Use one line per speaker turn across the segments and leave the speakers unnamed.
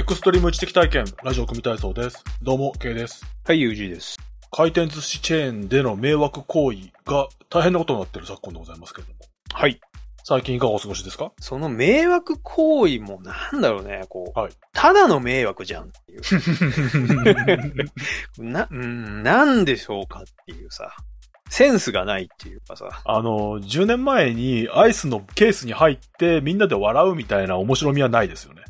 エクストリーム知的体験、ラジオ組体操です。どうも、K です。
はい、UG です。
回転寿司チェーンでの迷惑行為が大変なことになっている昨今でございますけれども。
はい。
最近いかがお過ごしですか？
その迷惑行為もなんだろうね、こう。
はい。
ただの迷惑じゃんっていう。なんでしょうかっていうさ。センスがないっていうかさ。
10年前にアイスのケースに入ってみんなで笑うみたいな面白みはないですよね。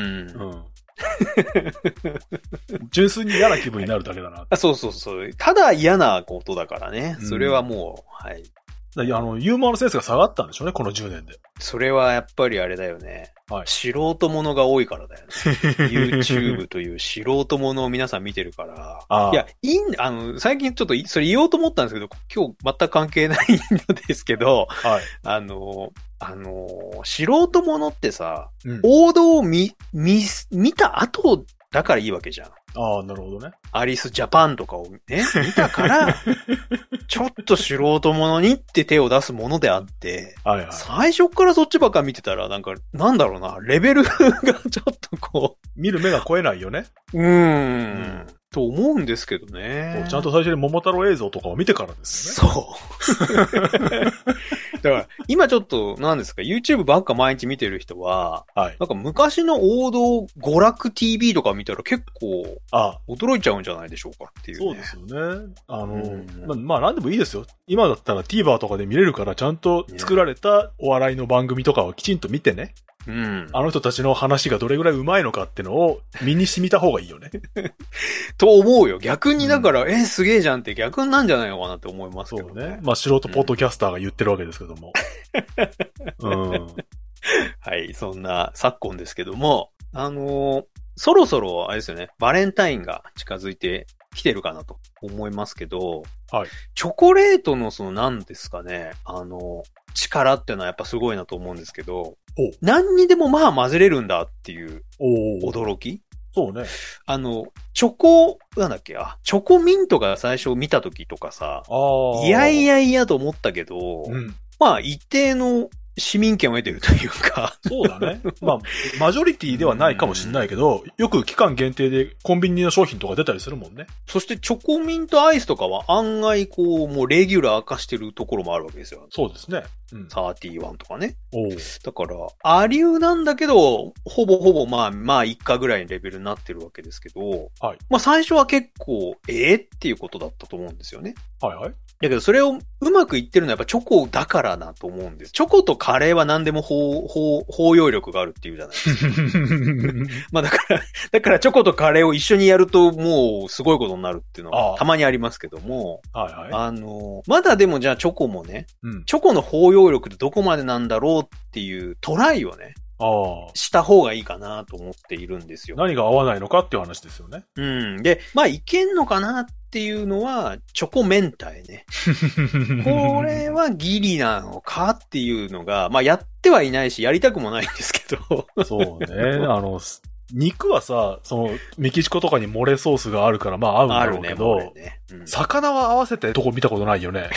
純粋に嫌な気分になるだけだな。
そう。ただ嫌なことだからね。それはもう、はい。
ユーモアのセンスが下がったんでしょうね、この10年で。
それはやっぱりあれだよね。
はい、
素人ものが多いからだよね。YouTube という素人ものを皆さん見てるから。いや、最近ちょっとそれ言おうと思ったんですけど、今日全く関係ないのですけど、
はい、
素人ものってさ、王道を見た後だからいいわけじゃん。
ああ、なるほどね。
アリスジャパンとかをね、見たから、ちょっと素人ものにって手を出すものであって、
はいはい、
最初からそっちばっか見てたら、なんだろうな、レベルがちょっとこう。
見る目が超えないよね。
と思うんですけどね。
ちゃんと最初に桃太郎映像とかを見てからですよね。
そう。だから、今ちょっと、何ですか、YouTube ばっか毎日見てる人は、
はい、
なんか昔の王道娯楽 TV とか見たら結構、驚いちゃうんじゃないでしょうかっていう、ね。
そうですよね。まあ何でもいいですよ。今だったら TVer とかで見れるから、ちゃんと作られたお笑いの番組とかをきちんと見てね。あの人たちの話がどれぐらい上手いのかってのを身に染みた方がいいよね。
と思うよ。逆にだから、すげえじゃんって逆なんじゃないのかなって思いますけどね。
そうね。まあ素人ポッドキャスターが言ってるわけですけども。
はい、そんな昨今ですけども、そろそろあれですよね、バレンタインが近づいてきてるかなと思いますけど、
はい。
チョコレートの何ですかね、力っていうのはやっぱすごいなと思うんですけど、何にでもまあ混ぜれるんだっていう驚き。
そうね。
チョコミントが最初見た時とかさ、いやと思ったけど、まあ一定の市民権を得てるというか。
そうだね。まあ、マジョリティではないかもしれないけど、よく期間限定でコンビニの商品とか出たりするもんね。
そしてチョコミントアイスとかは案外もうレギュラー化してるところもあるわけですよ。
そうですね。
31とかね。だから、アリューなんだけど、ほぼまあ一家ぐらいのレベルになってるわけですけど、
はい。
まあ最初は結構、っていうことだったと思うんですよね。
はいはい。
だけどそれをうまくいってるのはやっぱチョコだからなと思うんです。チョコとカレーは何でも包容力があるっていうじゃないですか。まあだからチョコとカレーを一緒にやるともうすごいことになるっていうのはたまにありますけども。
はいはい。
まだでもじゃあチョコもね、チョコの包容力ってどこまでなんだろうっていうトライをね、した方がいいかなと思っているんですよ。
何が合わないのかっていう話ですよね。
で、まあいけんのかなっていうのは、チョコ明太ね。これはギリなのかっていうのが、まあやってはいないし、やりたくもないんですけど。
そうね。肉はさ、メキシコとかにモレソースがあるからまあ合うんだろうけど、魚は合わせてとこ見たことないよね。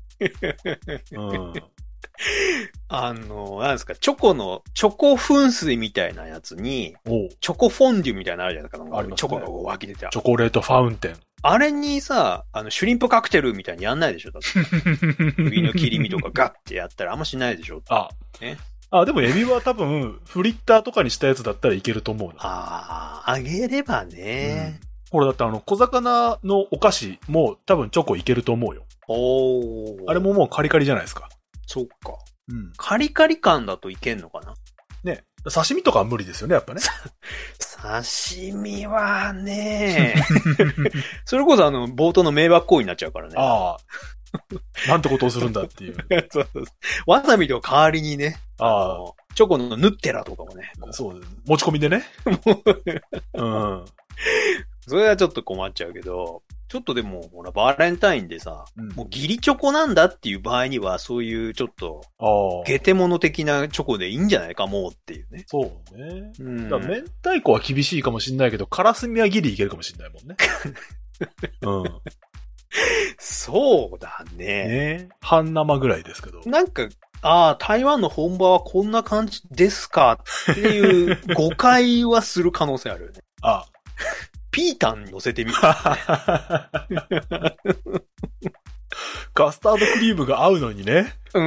なんですか、チョコ噴水みたいなやつに、チョコフォンデュみたいなのあるじゃないですか。チョコが湧き出て
チョコレートファウンテン。
あれにさ、シュリンプカクテルみたいにやんないでしょだって首の切り身とかガッてやったらあんましないでしょ
でもエビは多分、フリッターとかにしたやつだったらいけると思うな。
あげればね。
これだって小魚のお菓子も多分チョコいけると思うよ。あれももうカリカリじゃないですか。
そっか。カリカリ感だといけんのかな
ね。刺身とかは無理ですよね、やっぱね。
刺身はね、それこそ冒頭の迷惑行為になっちゃうからね。なんてことをするんだっていう。 そう。わさびの代わりにね、チョコのヌッテラとかもね。
そうです。持ち込みでね。
それはちょっと困っちゃうけど、ちょっとでも、ほら、バレンタインでさ、もうギリチョコなんだっていう場合には、そういうちょっと、ゲテモノ的なチョコでいいんじゃないかもうっていうね。
そうね。明太子は厳しいかもしんないけど、カラスミはギリいけるかもしんないもんね。
そうだね。
半生ぐらいですけど。
なんか、 台湾の本場はこんな感じですかっていう誤解はする可能性あるよね。ピータンに乗せてみる、ね。
カスタードクリームが合うのにね。
うん。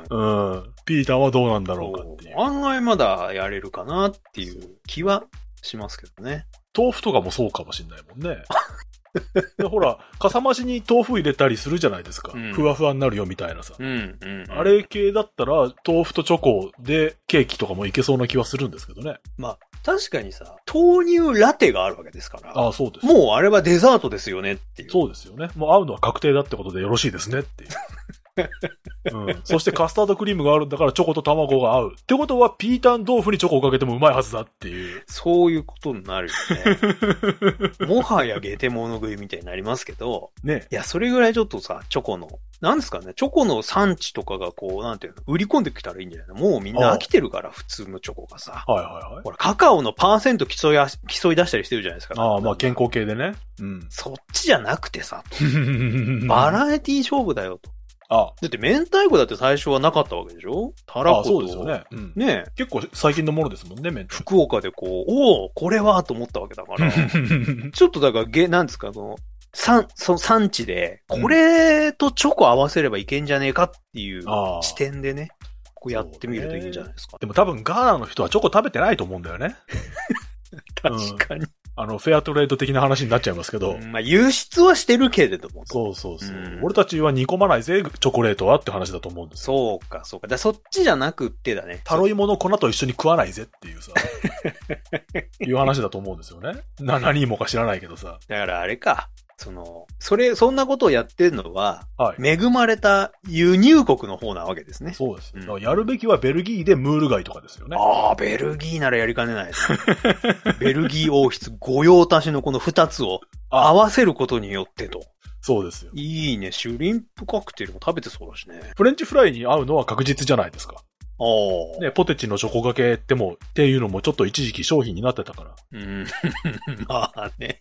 ピータンはどうなんだろうかっていう。
案外まだやれるかなっていう気はしますけどね。
豆腐とかもそうかもしんないもんね。でほら、かさ増しに豆腐入れたりするじゃないですか。ふわふわになるよみたいなさ。あれ系だったら、豆腐とチョコでケーキとかもいけそうな気はするんですけどね。
まあ、確かにさ、豆乳ラテがあるわけですから。
そうです。
もうあれはデザートですよねっていう。
そうですよね。もう合うのは確定だってことでよろしいですねっていう。そしてカスタードクリームがあるんだからチョコと卵が合う。ってことはピータン豆腐にチョコをかけてもうまいはずだっていう。
そういうことになるよね。もはやゲテモノ食いみたいになりますけど。
ね。
いや、それぐらいちょっとさ、チョコの、なんですかね、チョコの産地とかがこう、なんていうの、売り込んできたらいいんじゃないの？もうみんな飽きてるから、普通のチョコがさ。
はいはいはい。
ほら、カカオのパーセント競い出したりしてるじゃないですか。
まあ健康系でね。
そっちじゃなくてさ、バラエティ勝負だよと。だって明太子だって最初はなかったわけでしょ？たらこと。
そうですよね。ねえ。結構最近のものですもんね、明太子。
福岡でこう、これはと思ったわけだから。ちょっとだから、なんですか、その産地で、これとチョコ合わせればいけんじゃねえかっていう視点でね、こうやってみるといいんじゃないですか。
でも多分ガーナの人はチョコ食べてないと思うんだよね。
確かに。
フェアトレード的な話になっちゃいますけど。
まあ、輸出はしてるけれども。
そう。俺たちは煮込まないぜ、チョコレートはって話だと思うんです
よ。そうか。そっちじゃなくってだね。
タロイモの粉と一緒に食わないぜっていうさ。いう話だと思うんですよね。何もか知らないけどさ。
だからあれか。そんなことをやってるのは、恵まれた輸入国の方なわけですね。
そうです。やるべきはベルギーでムール貝とかですよね。
ベルギーならやりかねないですね。ベルギー王室御用達のこの二つを合わせることによってと。
そうですよ。
いいね。シュリンプカクテルも食べてそうだしね。
フレンチフライに合うのは確実じゃないですか。ね、ポテチのチョコがけっていうのもちょっと一時期商品になってたから。
まあね。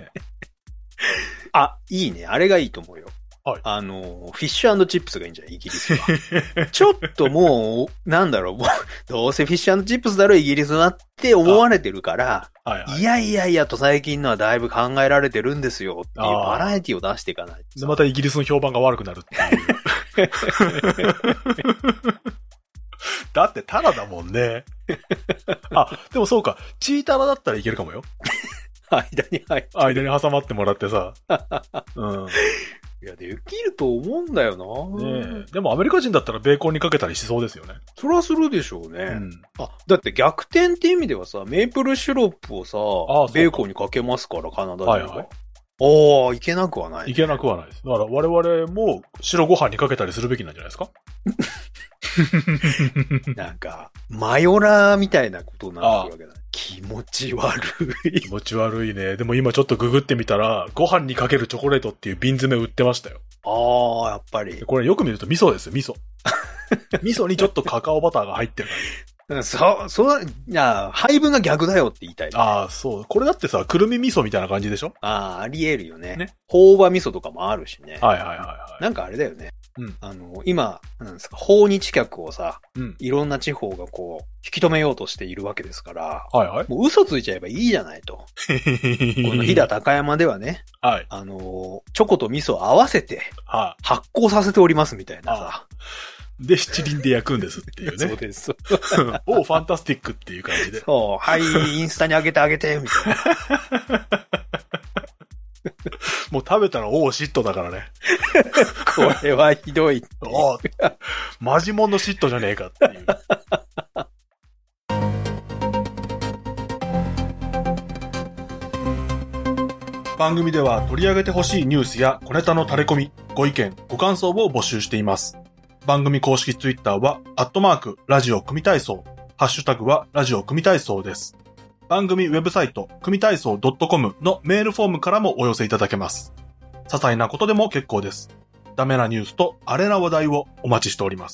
いいね。あれがいいと思うよ。フィッシュ&チップスがいいんじゃない？イギリスは。ちょっともう、なんだろう、どうせフィッシュ&チップスだろ、イギリスはって思われてるから、いやと最近のはだいぶ考えられてるんですよっていうバラエティを出していかないと。
で、またイギリスの評判が悪くなるっていう。だってタラだもんね。でもそうか。チータラだったらいけるかもよ。間に挟まってもらってさ。
いや、できると思うんだよ
な。でもアメリカ人だったらベーコンにかけたりしそうですよね。
それはするでしょうね。だって逆転って意味ではさ、メープルシロップをさ、ベーコンにかけますから、カナダ人は。いけなくはない。
いけなくはないです。だから我々も白ご飯にかけたりするべきなんじゃないですか？
なんか、マヨラーみたいなことになってるわけだ。気持ち悪い。
気持ち悪いね。でも今ちょっとググってみたら、ご飯にかけるチョコレートっていう瓶詰め売ってましたよ。
やっぱり。
これよく見ると味噌ですよ、味噌。味噌にちょっとカカオバターが入ってる感
じ。配分が逆だよって言いたい、ね。
そう。これだってさ、くるみ味噌みたいな感じでしょ？
あり得るよね。朴葉味噌とかもあるしね。なんかあれだよね。今、なんですか、訪日客をさ、いろんな地方がこう、引き止めようとしているわけですから、もう嘘ついちゃえばいいじゃないと。この飛騨高山ではね、チョコと味噌を合わせて、発酵させておりますみたいなさ。
で、七輪で焼くんですっていうね。
そうです。
ファンタスティックっていう感じで。
インスタに上げて、みたいな。
もう食べたら嫉妬だからね。
これはひどい。
マジモンの嫉妬じゃねえかっていう。番組では取り上げてほしいニュースや小ネタの垂れ込み、ご意見、ご感想を募集しています。番組公式ツイッターは、ラジオ組体操、ハッシュタグはラジオ組体操です。番組ウェブサイト、組体操 .com のメールフォームからもお寄せいただけます。些細なことでも結構です。ダメなニュースとアレな話題をお待ちしております。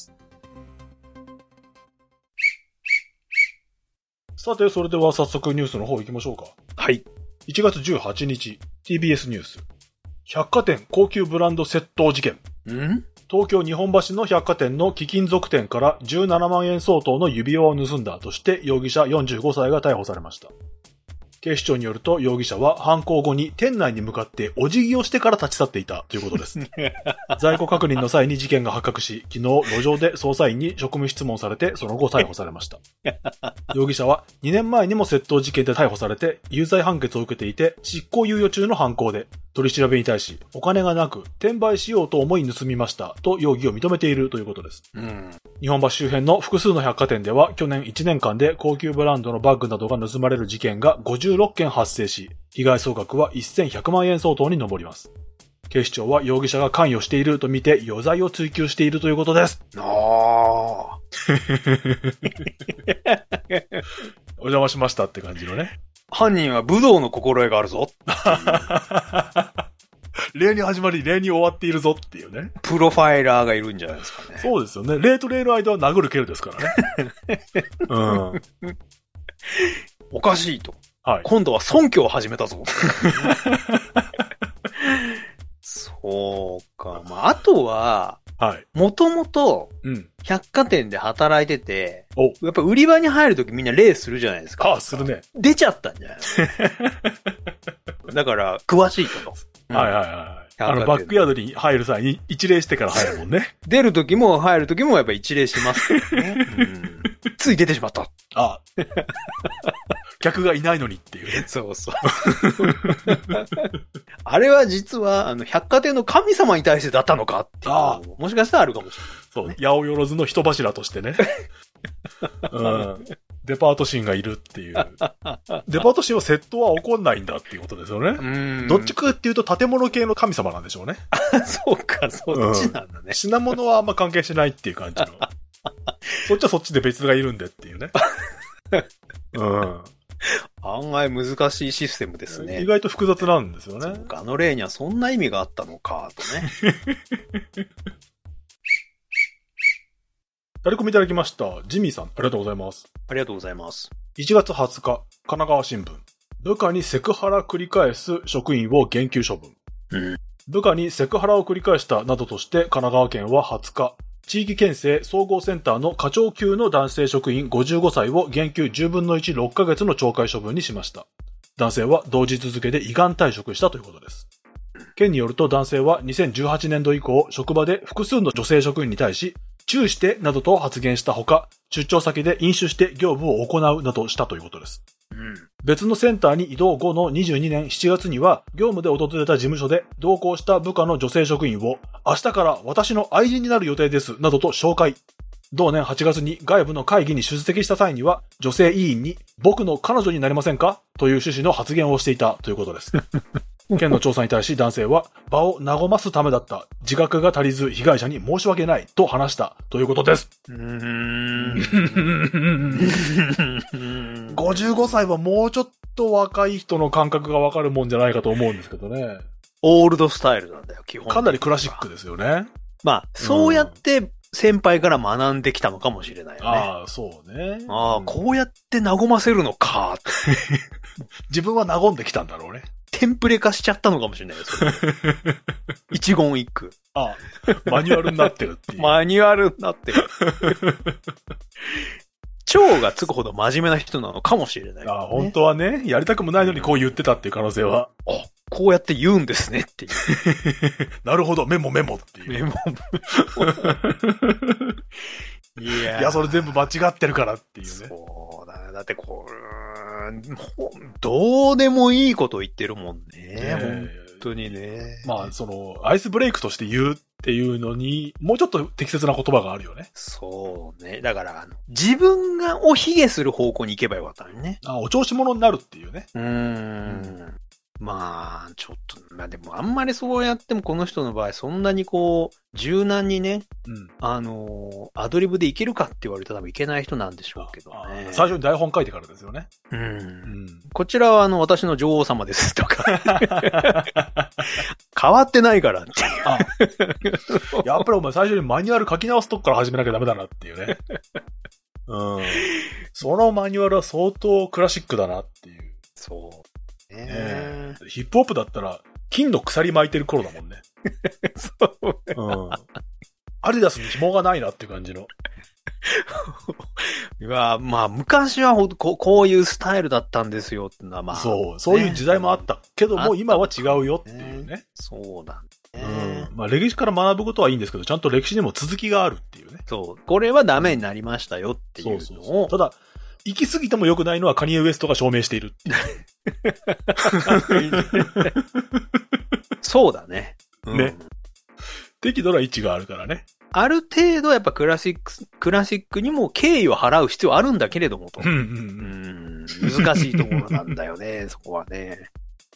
さて、それでは早速ニュースの方行きましょうか。
はい。
1月18日、TBS ニュース。百貨店高級ブランド窃盗事件。 東京日本橋の百貨店の貴金属店から17万円相当の指輪を盗んだとして容疑者45歳が逮捕されました。警視庁によると容疑者は犯行後に店内に向かってお辞儀をしてから立ち去っていたということです。在庫確認の際に事件が発覚し、昨日路上で捜査員に職務質問されてその後逮捕されました。容疑者は2年前にも窃盗事件で逮捕されて有罪判決を受けていて執行猶予中の犯行で、取り調べに対しお金がなく転売しようと思い盗みましたと容疑を認めているということです。日本橋周辺の複数の百貨店では去年1年間で高級ブランドのバッグなどが盗まれる事件が56件発生し、被害総額は1100万円相当に上ります。警視庁は容疑者が関与しているとみて余罪を追及しているということです。お邪魔しましたって感じのね。
犯人は武道の心得があるぞ。
例に始まり、例に終わっているぞっていうね。
プロファイラーがいるんじゃないですかね。
そうですよね。例と例の間は殴る蹴るですからね。うん。
おかしいと。
はい。
今度は尊虚を始めたぞ。そうか。まあ、あとは、
はい。
もともと、百貨店で働いてて、やっぱ売り場に入るときみんな礼するじゃないですか。
ああ、するね。
出ちゃったんじゃないだから、詳しいと。
はいはいはい。バックヤードに入る際に一礼してから入るもんね。
出るときも入るときもやっぱ一礼しますからね。つい出てしまった。
あ客がいないのにっていうね。
そうそう。あれは実は、百貨店の神様に対してだったのかっていう。もしかしたらあるかもしれない、ね。
そう。八百万の人柱としてね。うん。デパート神がいるっていう。デパート神は窃盗は起こんないんだっていうことですよね。どっちかっていうと建物系の神様なんでしょうね。
そうか、そっちなんだね。
品物はあんま関係しないっていう感じの。そっちはそっちで別がいるんでっていうね。うん。
案外難しいシステムですね。
意外と複雑なんですよね。
あの例にはそんな意味があったのか、とね。
タレコミいただきました。ジミーさん、ありがとうございます。
ありがとうございます。
1月20日、神奈川新聞。部下にセクハラ繰り返す職員を減給処分。部下にセクハラを繰り返したなどとして神奈川県は20日、地域県政総合センターの課長級の男性職員55歳を減給10分の1、6ヶ月の懲戒処分にしました。男性は同日付で依願退職したということです。県によると男性は2018年度以降、職場で複数の女性職員に対し、チューしてなどと発言したほか、出張先で飲酒して業務を行うなどしたということです。別のセンターに移動後の22年7月には、業務で訪れた事務所で同行した部下の女性職員を、明日から私の愛人になる予定です、などと紹介。同年8月に外部の会議に出席した際には、女性委員に、僕の彼女になりませんかという趣旨の発言をしていたということです。県の調査に対し男性は、場を和ますためだった。自覚が足りず被害者に申し訳ないと話したということです。55歳はもうちょっと若い人の感覚がわかるもんじゃないかと思うんですけどね。
オールドスタイルなんだよ、基本。
かなりクラシックですよね。
まあ、そうやって先輩から学んできたのかもしれないよね。
ああ、そうね。
ああ、こうやって和ませるのか。
自分は和んできたんだろうね。
テンプレ化しちゃったのかもしれないです。一言一句。
ああ、マニュアルになってるっていう。
マニュアルになってる。蝶がつくほど真面目な人なのかもしれない、ね。
ああ、本当はね、やりたくもないのにこう言ってたっていう可能性は。
あ、こうやって言うんですねっていう。
なるほど、メモメモっていう。
メモ。
いや、それ全部間違ってるからっていうね。
そうだね。だってどうでもいいこと言ってるもんね。本当にね。
まあ、アイスブレイクとして言うっていうのに、もうちょっと適切な言葉があるよね。
そうね。だから、自分がお卑下する方向に行けばよかったのにね。
あ、お調子者になるっていうね。
まあ、ちょっと、まあでもあんまりそうやってもこの人の場合そんなに柔軟にね、アドリブでいけるかって言われたら多分いけない人なんでしょうけどね。
最初に台本書いてからですよね。
こちらは私の女王様ですとか。変わってないからっていう。
やっぱりお前最初にマニュアル書き直すとこから始めなきゃダメだなっていうね。そのマニュアルは相当クラシックだなっていう。
そう。
ヒップホップだったら金の鎖巻いてる頃だもんね。
そう、
アディダスに紐がないなっていう感じの。
まあ、昔はこういうスタイルだったんですよってのはまあ。
そういう時代もあったけども、今は違うよっていうね。
そうだね。
まあ歴史から学ぶことはいいんですけど、ちゃんと歴史にも続きがあるっていうね。
そう。これはダメになりましたよっていうのを。
ただ、行き過ぎても良くないのはカニエ・ウエストが証明しているっていう。
そうだね。
ね。適度な位置があるからね。
ある程度やっぱクラシックにも敬意を払う必要あるんだけれどもと。難しいところなんだよね、そこはね。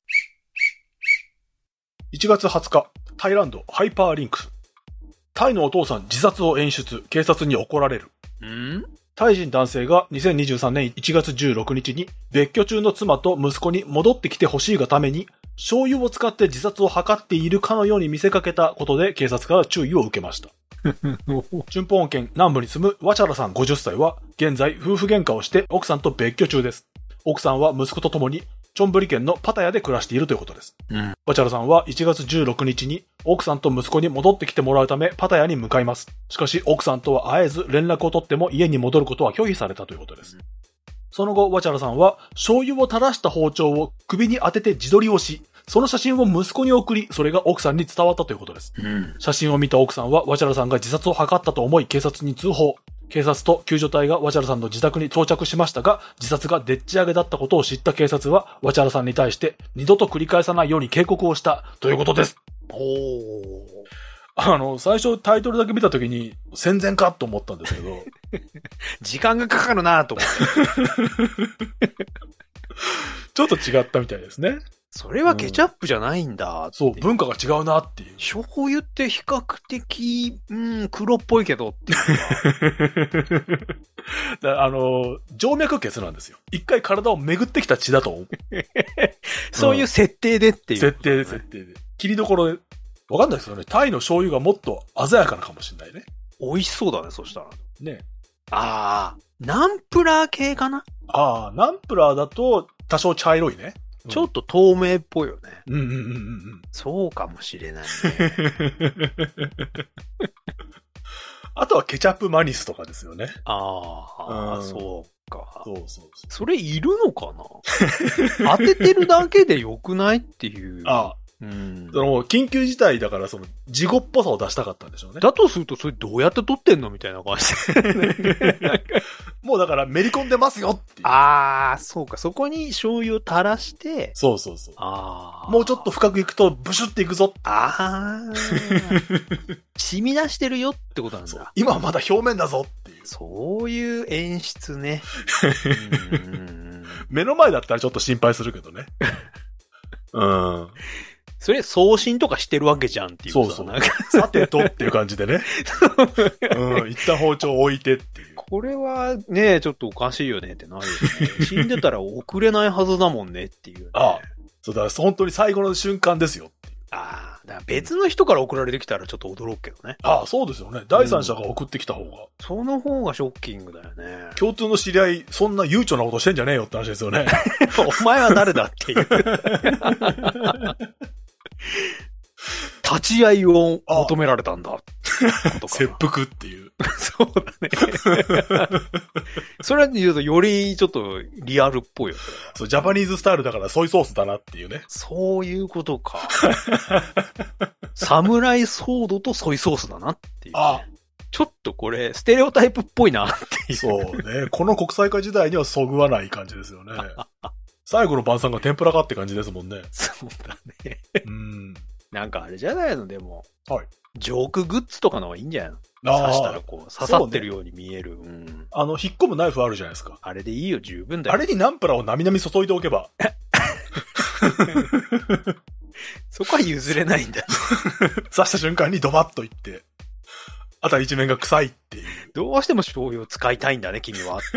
1月20日、タイランドハイパーリンクス。タイのお父さん自殺を演出、警察に怒られる。タイ人男性が2023年1月16日に別居中の妻と息子に戻ってきてほしいがために醤油を使って自殺を図っているかのように見せかけたことで警察から注意を受けました。チュンポーン県南部に住むワチャラさん50歳は現在夫婦喧嘩をして奥さんと別居中です。奥さんは息子と共にチョンブリ県のパタヤで暮らしているということです。ワチャラさんは1月16日に奥さんと息子に戻ってきてもらうためパタヤに向かいます。しかし奥さんとは会えず連絡を取っても家に戻ることは拒否されたということです。その後ワチャラさんは醤油を垂らした包丁を首に当てて自撮りをし、その写真を息子に送り、それが奥さんに伝わったということです。写真を見た奥さんはワチャラさんが自殺を図ったと思い警察に通報。警察と救助隊がワチャラさんの自宅に到着しましたが、自殺がでっち上げだったことを知った警察は、ワチャラさんに対して二度と繰り返さないように警告をしたということです。最初タイトルだけ見たときに戦前かと思ったんですけど。
時間がかかるなと思って。
ちょっと違ったみたいですね。
それはケチャップじゃないんだ。
そう、文化が違うなっていう。
醤油って比較的、黒っぽいけどっていう
静脈血なんですよ。一回体を巡ってきた血だと思う。
そういう設定でっていう、
設定で。切りどころで。わかんないですよね。タイの醤油がもっと鮮やかなかもしれないね。
美味しそうだね、そしたら。
ね。
ナンプラー系かな？
ナンプラーだと多少茶色いね。
ちょっと透明っぽいよね。そうかもしれないね。
あとはケチャップマニスとかですよね。
そうか。
そう。
それいるのかな？当ててるだけでよくないっていう。
緊急事態だから事後っぽさを出したかったんでしょうね。
だとするとそれどうやって撮ってんのみたいな感じで。
もうだからめり込んでますよっていう。
そうか。そこに醤油を垂らして。
そう。もうちょっと深くいくとブシュっていくぞ。
染み出してるよってことなんだ。
今はまだ表面だぞっていう。
そういう演出ね。
目の前だったらちょっと心配するけどね。
それ送信とかしてるわけじゃんっていう。
そう。さてとっていう感じでね。一旦包丁置いてっていう。
これはね、ちょっとおかしいよねってなるよね。死んでたら送れないはずだもんねっていう、ね。
そうだ、本当に最後の瞬間ですよっていう。
だから別の人から送られてきたらちょっと驚くけどね。
そうですよね。第三者が送ってきた方が。
その方がショッキングだよね。
共通の知り合い、そんな悠長なことしてんじゃねえよって話ですよね。
お前は誰だっていう。立ち会いを求められたんだ。
切腹っていう。
そうだね。それは言うとよりちょっとリアルっぽいよ。
そう、ジャパニーズスタイルだからソイソースだなっていうね。
そういうことか。サムライソードとソイソースだなっていう、ね。ちょっとこれ、ステレオタイプっぽいなっていう。
そうね。この国際化時代にはそぐわない感じですよね。最後の晩餐が天ぷらかって感じですもんね。
そうだね。なんかあれじゃないのでも。ジョークグッズとかの方がいいんじゃないの？刺したらこう、刺さってるように見える。
引っ込むナイフあるじゃないですか。
あれでいいよ、十分だよ。
あれにナンプラーをなみなみ注いでおけば。
そこは譲れないんだ。
刺した瞬間にドバッといって、あたり一面が臭いっていう。
どうしても醤油を使いたいんだね、君は。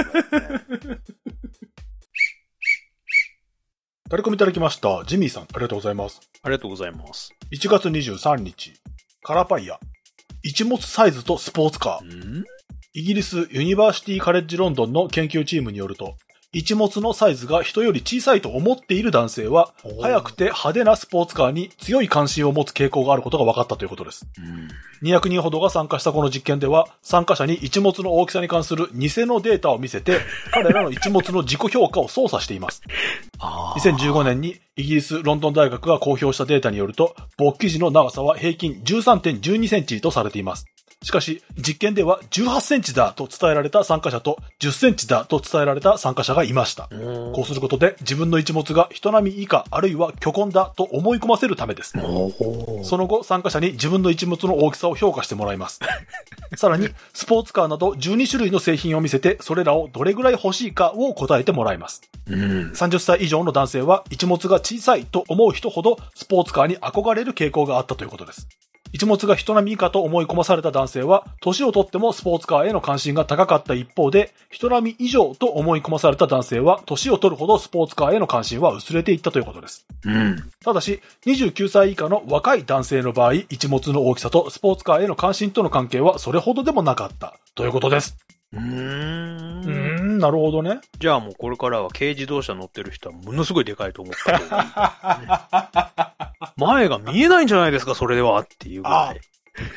タレコミいただきました。ジミーさん、ありがとうございます。
ありがとうございます。
1月23日、カラパイヤ。一物サイズとスポーツカー。イギリスユニバーシティカレッジロンドンの研究チームによると、 一物のサイズが人より小さいと思っている男性は、速くて派手なスポーツカーに強い関心を持つ傾向があることが分かったということです。200人ほどが参加したこの実験では、参加者に一物の大きさに関する偽のデータを見せて、彼らの一物の自己評価を操作しています。2015年にイギリスロンドン大学が公表したデータによると、勃起時の長さは平均 13.12 センチとされています。しかし、実験では18センチだと伝えられた参加者と10センチだと伝えられた参加者がいました。こうすることで自分の一物が人並み以下あるいは巨根だと思い込ませるためです。その後、参加者に自分の一物の大きさを評価してもらいます。さらに、スポーツカーなど12種類の製品を見せて、それらをどれぐらい欲しいかを答えてもらいます。30歳以上の男性は一物が小さいと思う人ほどスポーツカーに憧れる傾向があったということです。一物が人並み以下と思い込まされた男性は、年をとってもスポーツカーへの関心が高かった一方で、人並み以上と思い込まされた男性は、年を取るほどスポーツカーへの関心は薄れていったということです。ただし、29歳以下の若い男性の場合、一物の大きさとスポーツカーへの関心との関係はそれほどでもなかったということです。なるほどね。
じゃあもうこれからは軽自動車乗ってる人はものすごいでかいと思った方がいい、前が見えないんじゃないですか、それではっていうぐらい。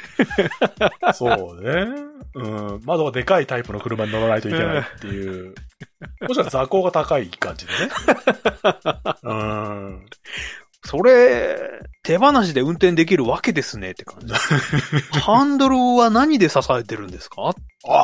そうね。窓がでかいタイプの車に乗らないといけないっていう。もしかしたら座高が高い感じでね。
それ、手放しで運転できるわけですねって感じ。ハンドルは何で支えてるんですか？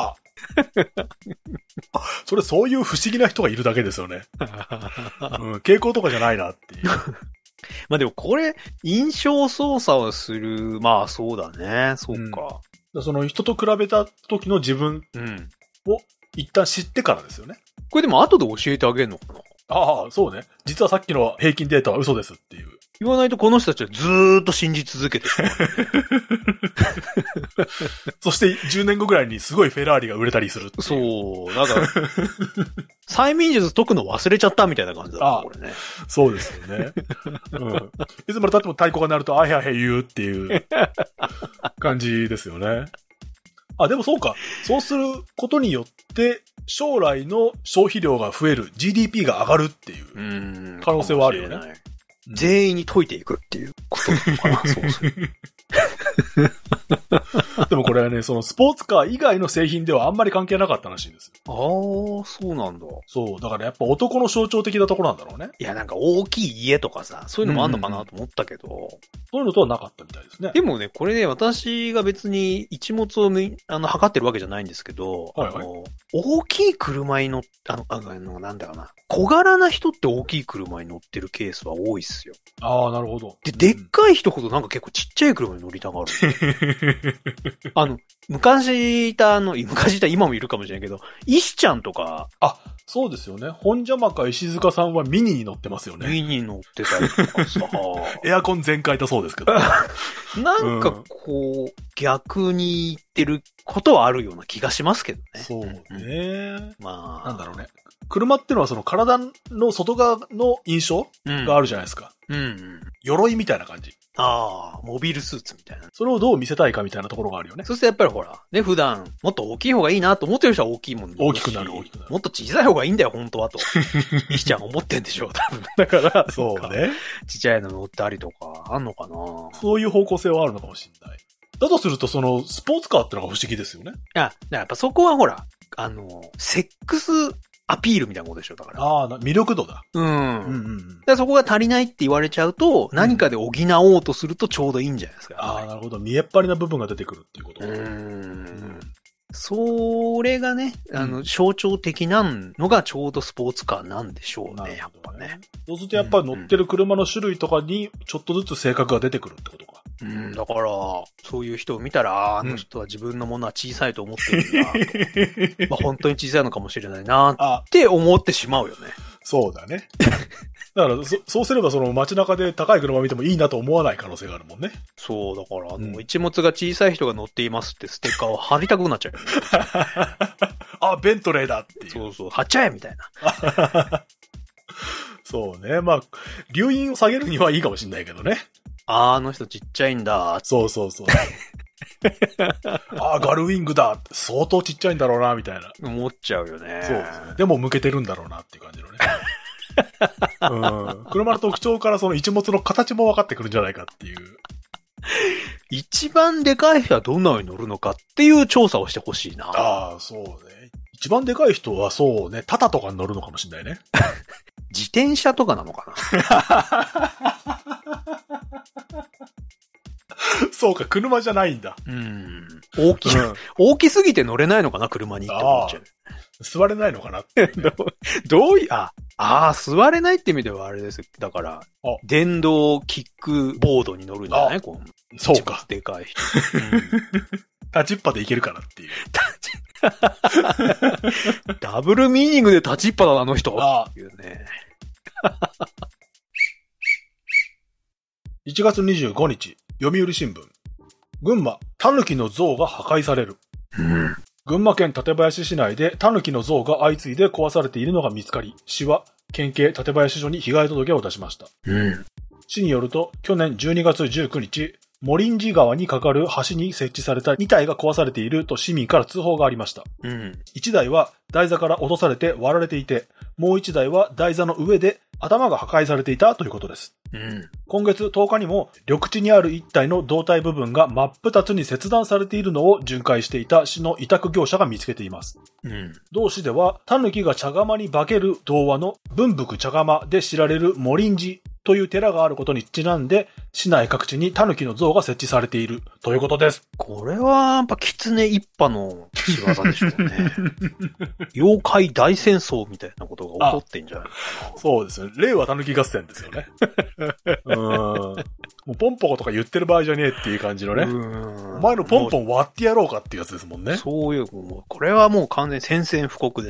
それそういう不思議な人がいるだけですよね。傾向とかじゃないなっていう。
まあでもこれ、印象操作をする、まあそうだね。そうか。
その人と比べた時の自分を一旦知ってからですよね。
これでも後で教えてあげるのかな？
そうね。実はさっきの平均データは嘘ですっていう。
言わないとこの人たちはずーっと信じ続けてる。
そして10年後ぐらいにすごいフェラーリが売れたりするっていう。
そう。なんか、催眠術解くの忘れちゃったみたいな感じだこれね。
そうですよね。いつまで経っても太鼓が鳴ると、あへあへ言うっていう感じですよね。でもそうか。そうすることによって、将来の消費量が増える、GDP が上がるっていう可能性はあるよね。
全員に解いていくっていうことなのかな、そうする。
でもこれはね、そのスポーツカー以外の製品ではあんまり関係なかったらしいんです
よ。そうなんだ。
そう。だからやっぱ男の象徴的なところなんだろうね。
いや、なんか大きい家とかさ、そういうのもあんのかなと思ったけど。
そういうのとはなかったみたいですね。
でもね、これね、私が別に一物を測ってるわけじゃないんですけど、大きい車に乗って、なんだかな。小柄な人って大きい車に乗ってるケースは多いっすよ。
なるほど。
で、でっかい人ほどなんか結構ちっちゃい車に乗りたがる。昔いた今もいるかもしれないけど、石ちゃんとか。
そうですよね。本邪魔か石塚さんはミニに乗ってますよね。
ミニに乗ってたりとかさ。
エアコン全開だそうですけど。
なんかこう、逆に言ってることはあるような気がしますけどね。
そうね。なんだろうね。
車
ってのはその体の外側の印象があるじゃないですか。鎧みたいな感じ。
モビルスーツみたいな。
それをどう見せたいかみたいなところがあるよね。
そしてやっぱりほら、ね、普段、もっと大きい方がいいなと思ってる人は大きいもん
大きくなる。も
っと小さい方がいいんだよ、本当はと。石ちゃん思ってんでしょう、多分。だから、
そうね。
ちっちゃいの乗ったりとか、あんのかな。
そういう方向性はあるのかもしれない。だとすると、その、スポーツカーってのが不思議ですよね。
やっぱそこはほら、セックスアピールみたいなことでしょ、だから。
魅力度だ。
だそこが足りないって言われちゃうと、何かで補おうとするとちょうどいいんじゃないですか。
なるほど。見えっ張りな部分が出てくるっていうこと。
それがね、象徴的なのがちょうどスポーツカーなんでしょうね、やっぱね。
そうするとやっぱり乗ってる車の種類とかにちょっとずつ性格が出てくるってことか。
だから、そういう人を見たら、あの人は自分のものは小さいと思ってるんだ。本当に小さいのかもしれないなって思ってしまうよね。
そうだね。だからそうすればその街中で高い車を見てもいいなと思わない可能性があるもんね。
そう、だから一物が小さい人が乗っていますってステッカーを貼りたくなっちゃうよね。
ベントレーだっていう。
そうそう、貼っちゃえみたいな。
そうね。留飲を下げるにはいいかもしれないけどね。
あの人ちっちゃいんだ。
そうそうそう。 ああ、ガルウィングだ相当ちっちゃいんだろうな、みたいな。
思っちゃうよね。
そうですね。でも向けてるんだろうなっていう感じのね。うん。車の特徴からその一物の形も分かってくるんじゃないかっていう。
一番でかい人はどんなのに乗るのかっていう調査をしてほしいな。
ああ、そうね。一番でかい人はそうね、タタとかに乗るのかもしれないね。
自転車とかなのかな。
そうか、車じゃないんだ。
大きすぎて乗れないのかな、車にって思っちゃう。
座れないのかなって、ね。
どういう、座れないって意味ではあれですよ。だから、電動キックボードに乗るんじゃない？
そうか。
でかい人。
立ちっぱでいけるかなっていう。
ダブルミーニングで立ちっぱだな、あの人。っていうね。
1月25日、読売新聞。群馬、タヌキの像が破壊される。群馬県館林市内でタヌキの像が相次いで壊されているのが見つかり、市は県警館林署に被害届を出しました。市によると、去年12月19日、モリンジ川に架かる橋に設置された2体が壊されていると市民から通報がありました。1台は台座から落とされて割られていて、もう1台は台座の上で頭が破壊されていたということです。今月10日にも緑地にある1体の胴体部分が真っ二つに切断されているのを巡回していた市の委託業者が見つけています。同市ではタヌキが茶釜に化ける童話の文福茶釜で知られるモリンジという寺があることにちなんで、市内各地にタヌキの像が設置されているということです。
これは、やっぱ狐一派の仕業でしょうね。妖怪大戦争みたいなことが起こってんじゃないかな。
そうですね。令和タヌキ合戦ですよね。もうポンポコとか言ってる場合じゃねえっていう感じのね。お前のポンポン割ってやろうかっていうやつですもんね。
そういう、これはもう完全に宣戦布告です。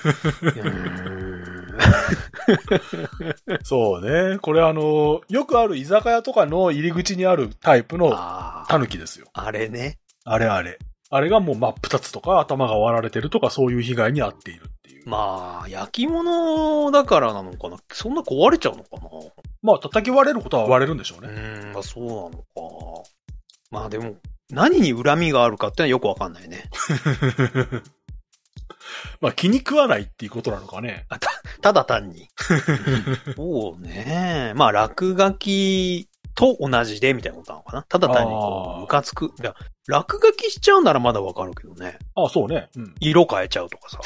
そうね。これよくある居酒屋とかの入り口にあるタイプのタヌキですよ。
あれね。
あれがもう真っ二つとか頭が割られてるとかそういう被害に遭っているっていう。
まあ、焼き物だからなのかな。そんな壊れちゃうのかな。
まあ、叩き割れることは割れるんでしょうね。
そうなのか。まあでも、何に恨みがあるかってのはよくわかんないね。
まあ気に食わないっていうことなのかね。
ただ単に。そうね。まあ落書きと同じでみたいなことなのかな。ただ単にムカつく。落書きしちゃうならまだわかるけどね。
そうね。
色変えちゃうとかさ。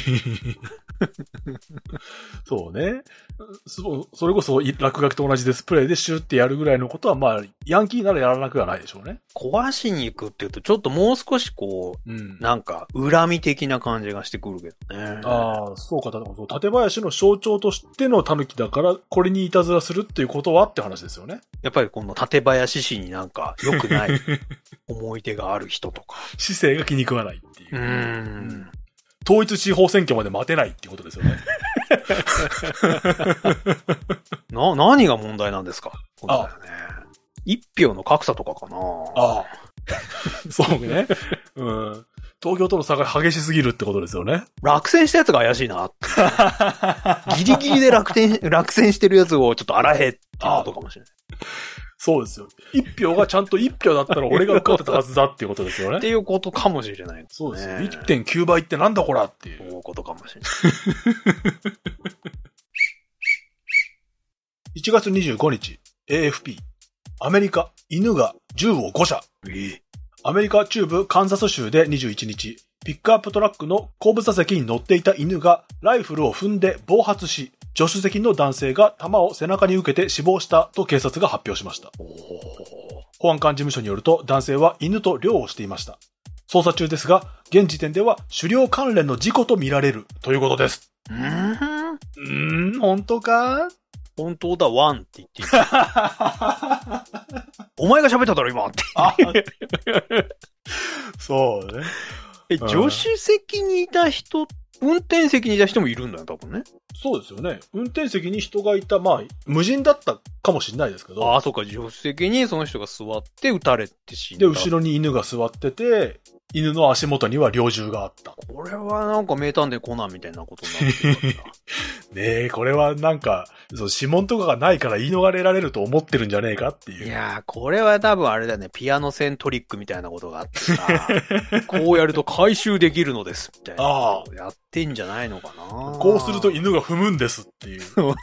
そうね。それこそ落書きと同じでスプレーでシューってやるぐらいのことはまあヤンキーならやらなくはないでしょうね。
壊しに行くって言うとちょっともう少しなんか恨み的な感じがしてくるけどね。
そうか。館林の象徴としての狸だからこれにいたずらするっていうことはって話ですよね。
やっぱりこの館林市になんか良くない思い出がある人とか。
市政が気に食わないっていう。統一地方選挙まで待てないっていうことですよね。
何が問題なんですか？一票の格差とかかな。
そうね。東京との差が激しすぎるってことですよね。
落選したやつが怪しいな。ギリギリで落選してるやつをちょっと洗えっていうことかもしれない。
そうですよ。一票がちゃんと一票だったら俺が受かってたはずだっていうことですよね。
っていうことかもしれない、ね。
そうですよ。1.9 倍ってなんだこらっていう。
そういうことかもしれない。
1月25日、AFP。アメリカ、犬が銃を誤射。アメリカ中部カンザス州で21日、ピックアップトラックの後部座席に乗っていた犬がライフルを踏んで暴発し、助手席の男性が弾を背中に受けて死亡したと警察が発表しました。保安官事務所によると男性は犬と猟をしていました。捜査中ですが、現時点では狩猟関連の事故と見られるということです。本当か？
本当だ、ワンって言っていい。お前が喋っただろ、今って。
そうね。
助手席にいた人、運転席にいた人もいるんだよ、多分ね。
そうですよね。運転席に人がいた、まあ、無人だったかもしれないですけど。
そうか、助手席にその人が座って撃たれて死んだ。
で、後ろに犬が座ってて、犬の足元には猟銃があった。
これはなんか名探偵コナンみたいなことになってる
ねえ、これはなんか、指紋とかがないから言い逃れられると思ってるんじゃねえかっていう。
いやー、これは多分あれだね、ピアノ線トリックみたいなことがあってさ、こうやると回収できるのです、みたいな。やってんじゃないのかな。
こうすると犬が踏むんですっていう。そう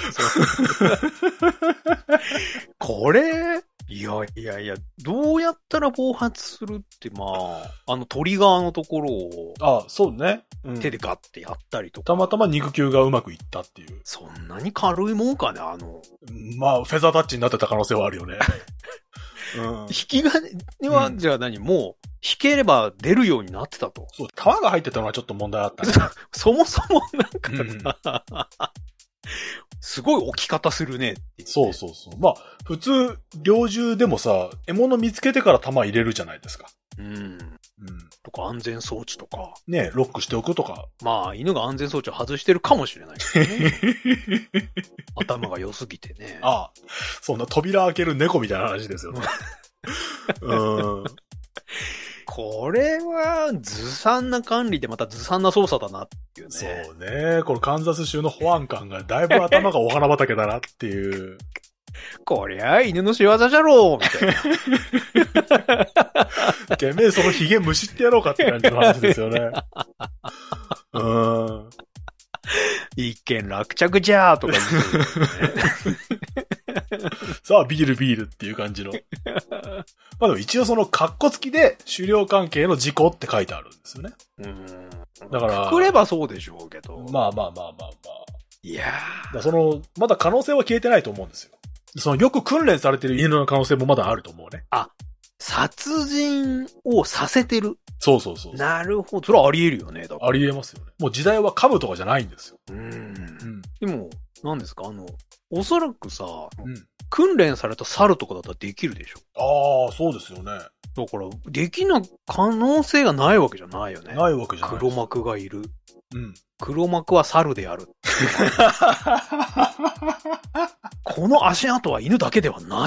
これ、いや、どうやったら暴発するって、まあ、トリガーのところを、
そうね。
手でガッてやったりとか。
たまたま肉球がうまくいったっていう。
そんなに軽いもんかね、
まあ、フェザータッチになってた可能性はあるよね。
引き金は、じゃあもう、引ければ出るようになってたと。
そう、弾が入ってたのはちょっと問題あったね。
そもそもなんかさ、すごい置き方するねって。
そう。まあ、普通、猟銃でもさ、獲物見つけてから弾入れるじゃないですか。とか安全装置とか。ね、ロックしておくとか。
まあ、犬が安全装置を外してるかもしれないけどね。頭が良すぎてね。
そんな扉開ける猫みたいな話ですよね。
これは、ずさんな管理でまたずさんな操作だなっていうね。
そうね。このカンザス州の保安官がだいぶ頭がお花畑だなっていう。
こりゃ犬の仕業じゃろうみたいな。
てめえそのヒゲむしってやろうかって感じの話ですよね。
一見落着じゃーとか言ってる、
ね。さあ、ビールっていう感じの。まあでも一応そのカッコ付きで狩猟関係の事故って書いてあるんですよね。だから。
くくればそうでしょうけど。
まあ。
いや
ー。まだ可能性は消えてないと思うんですよ。よく訓練されてる犬の可能性もまだあると思うね。
殺人をさせてる。
そう。
なるほど。それはあり得るよね。
あり得ますよね。もう時代はカブとかじゃないんですよ。
でも、何ですかおそらくさ、訓練された猿とかだったらできるでしょ。
そうですよね。
だから、できな可能性がないわけじゃないよね。
ないわけじゃない。
黒幕がいる。黒幕は猿である。この足跡は犬だけではない。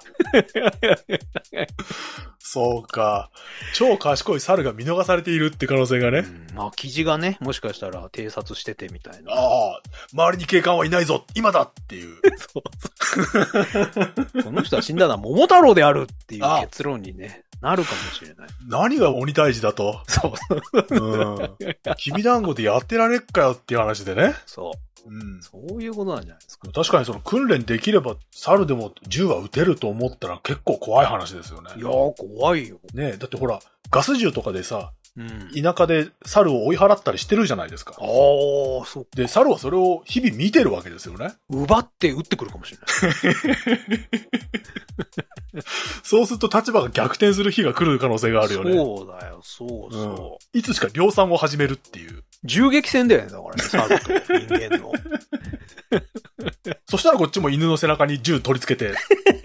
そうか。超賢い猿が見逃されているって可能性がね。
まあ、記事がね、もしかしたら偵察しててみたいな。
周りに警官はいないぞ今だっていう。
この人は死んだのは桃太郎であるっていう結論にね、なるかもしれない。
何が鬼退治だと。
そう。
きびだんごでやってられっかよっていう話でね。
そう。そういうことなんじゃないですか。
確かにその訓練できれば猿でも銃は撃てると思ったら結構怖い話ですよね。
いやー怖いよ。
ねだってほら、ガス銃とかでさ、田舎で猿を追い払ったりしてるじゃないですか。
そう。
で、猿はそれを日々見てるわけですよね。
奪って撃ってくるかもしれない。
そうすると立場が逆転する日が来る可能性があるよね。
そうだよ、そう。
いつしか量産を始めるっていう。
銃撃戦だよね、だからね、猿と人間の。
そしたらこっちも犬の背中に銃取り付けて。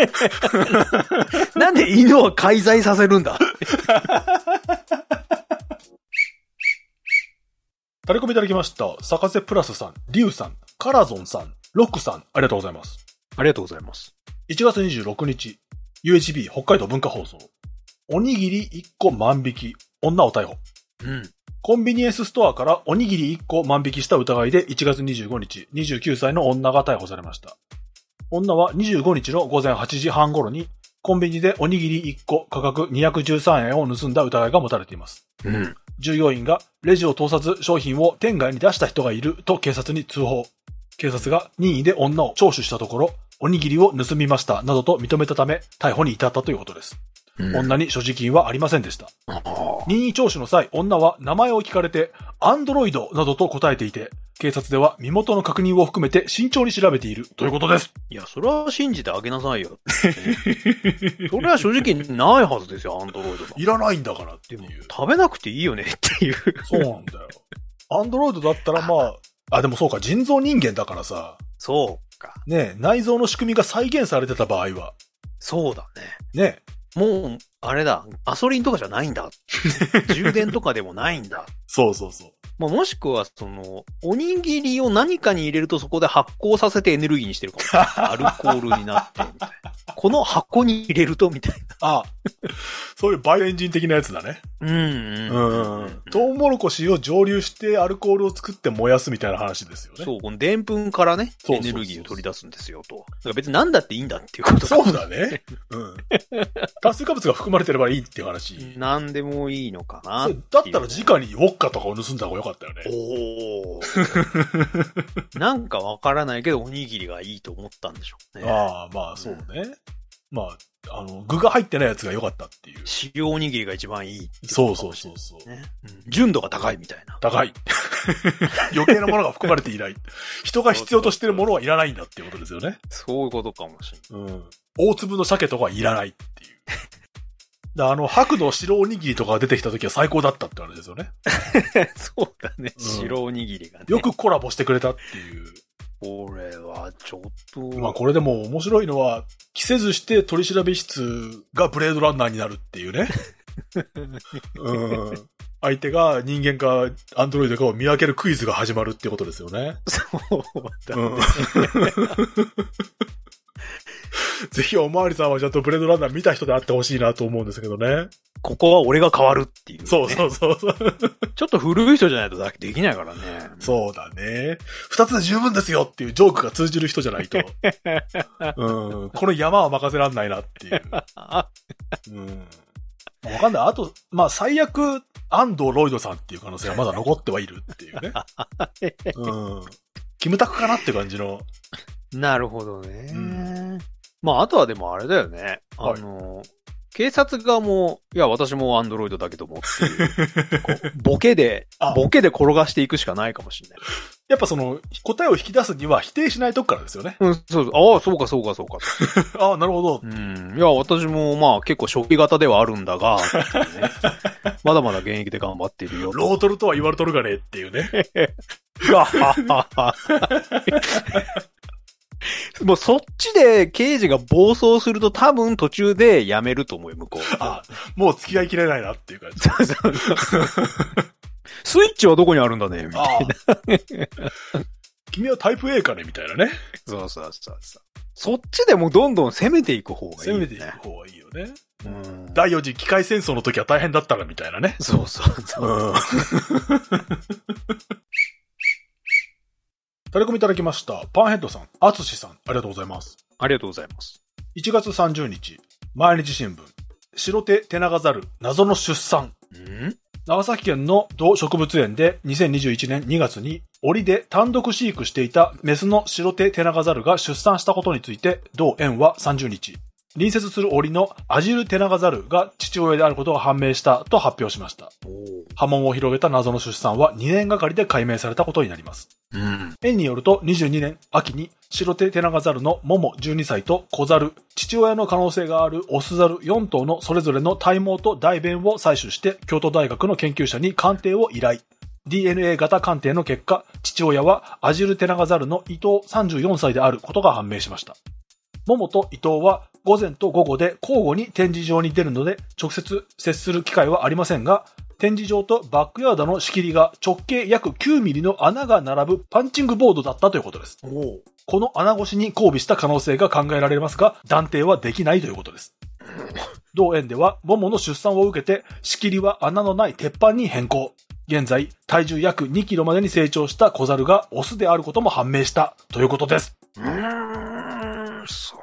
なんで犬は介在させるんだ
タレコミいただきました。サカセプラスさん、リュウさん、カラゾンさん、ロックさん、ありがとうございます。
ありがとうございます。
1月26日、UHB 北海道文化放送。おにぎり1個万引き、女を逮捕。コンビニエンスストアからおにぎり1個万引きした疑いで1月25日、29歳の女が逮捕されました。女は25日の午前8時半頃に、コンビニでおにぎり1個価格213円を盗んだ疑いが持たれています。従業員がレジを通さず商品を店外に出した人がいると警察に通報。警察が任意で女を聴取したところ、おにぎりを盗みましたなどと認めたため逮捕に至ったということです。女に所持金はありませんでした。任意聴取の際、女は名前を聞かれてアンドロイドなどと答えていて、警察では身元の確認を含めて慎重に調べているということです。
いや、それは信じてあげなさいよ。それは正直ないはずですよ、アンドロイドが。
いらないんだからっていう。
食べなくていいよねっていう。
そうなんだよ。アンドロイドだったらでもそうか、人造人間だからさ。
そうか。
ねえ、内臓の仕組みが再現されてた場合は。
そうだね。
ね
え。もう、あれだ、ガソリンとかじゃないんだ。充電とかでもないんだ。
そう。
もしくは、おにぎりを何かに入れるとそこで発酵させてエネルギーにしてるかもしれない。アルコールになって、みたいな。この箱に入れると、みたいな。
そういうバイオエンジン的なやつだね。 トウモロコシを蒸留してアルコールを作って燃やすみたいな話ですよね。
そう、この澱粉からね、エネルギーを取り出すんですよと。だから別に何だっていいんだっていうこと
そうだね。うん。炭水化物が含まれてればいいっていう話。
何でもいいのかな。
だったら直にウォッカとかを盗んだ方がよかったよね。
おー。なんかわからないけど、おにぎりがいいと思ったんでしょうね。
ああ、まあそうね。まあ、具が入ってないやつが良かったっていう。
塩おにぎりが一番いい、
そうそうそうそう、
ね。純度が高いみたいな。
高い。余計なものが含まれていない。人が必要としてるものはいらないんだっていうことですよね。
そういうことかもしれない。
大粒の鮭とかはいらないっていう。白の白おにぎりとかが出てきた時は最高だったって話ですよね。
そうだね。白おにぎりがね。
よくコラボしてくれたっていう。こ
れはちょっと。
まあこれでも面白いのは、着せずして取調室がブレードランナーになるっていうね。相手が人間かアンドロイドかを見分けるクイズが始まるっていうことですよね。
そうだね。
ぜひおまわりさんはちゃんとブレードランナー見た人であってほしいなと思うんですけどね。
ここは俺が変わるっていう、ね。
そうそうそうそう。
ちょっと古い人じゃないとできないからね。
そうだね。二つで十分ですよっていうジョークが通じる人じゃないと。この山は任せらんないなっていう。わかんない。あと、まあ最悪、安藤ロイドさんっていう可能性はまだ残ってはいるっていうね。キムタクかなって感じの。
なるほどね。まああとはでもあれだよね。警察側も、いや、私もアンドロイドだけどもっていう、ボケで転がしていくしかないかもしれない。
やっぱ答えを引き出すには否定しないとこからですよね。
そうそう。ああ、そうか。
ああ、なるほど。
いや、私もまあ結構初期型ではあるんだが、ね、まだまだ現役で頑張っているよ。
ロートルとは言われとるがねっていうね。
もうそっちで刑事が暴走すると多分途中でやめると思うよ、向こう。
もう付き合いきれないなっていう感じ。
スイッチはどこにあるんだねみたいな。
君はタイプ A かねみたいなね。
そう。そっちでもどんどん攻めていく方がいい、ね。
攻めていく方がいいよね。第4次機械戦争の時は大変だったらみたいなね。
そう。
タレコミいただきました。パンヘッドさん、アツシさん、ありがとうございます。
ありがとうございます。
1月30日、毎日新聞、白手テナガザル、謎の出産。長崎県の動植物園で2021年2月に檻で単独飼育していたメスの白手テナガザルが出産したことについて、同園は30日、隣接する檻のアジルテナガザルが父親であることが判明したと発表しました。波紋を広げた謎の出産は2年がかりで解明されたことになります。園によると22年秋に白手テナガザルのモモ12歳と子ザル、父親の可能性があるオスザル4頭のそれぞれの体毛と大便を採取して京都大学の研究者に鑑定を依頼。DNA 型鑑定の結果、父親はアジルテナガザルの伊藤34歳であることが判明しました。モモと伊藤は午前と午後で交互に展示場に出るので直接接する機会はありませんが、展示場とバックヤードの仕切りが直径約9ミリの穴が並ぶパンチングボードだったということです。この穴越しに交尾した可能性が考えられますが、断定はできないということです。同園では、モモの出産を受けて、仕切りは穴のない鉄板に変更。現在、体重約2キロまでに成長した小猿がオスであることも判明したということです。
そう。